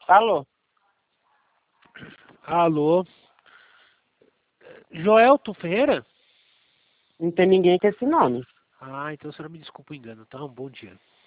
Alô? Alô? Joelton Ferreira? Não tem ninguém com esse nome. Ah, então você não me desculpa o engano, tá? Um bom dia.